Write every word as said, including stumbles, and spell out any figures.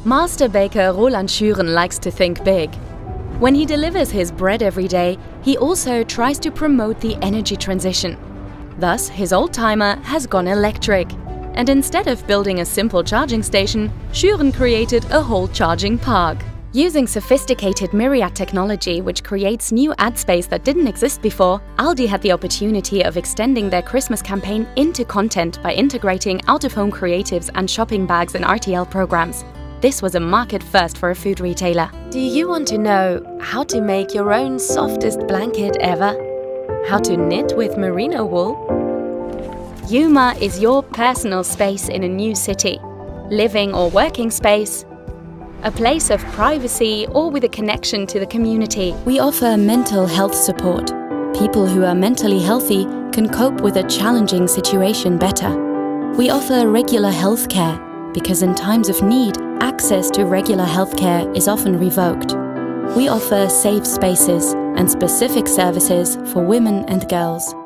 Master baker Roland Schüren likes to think big. When he delivers his bread every day, he also tries to promote the energy transition. Thus, his old-timer has gone electric. And instead of building a simple charging station, Schüren created a whole charging park. Using sophisticated Myriad technology, which creates new ad space that didn't exist before, Aldi had the opportunity of extending their Christmas campaign into content by integrating out-of-home creatives and shopping bags in R T L programs. This was a market first for a food retailer. Do you want to know how to make your own softest blanket ever? How to knit with merino wool? Yuma is your personal space in a new city. Living or working space, a place of privacy or with a connection to the community. We offer mental health support. People who are mentally healthy can cope with a challenging situation better. We offer regular health care because in times of need, access to regular health care is often revoked. We offer safe spaces and specific services for women and girls.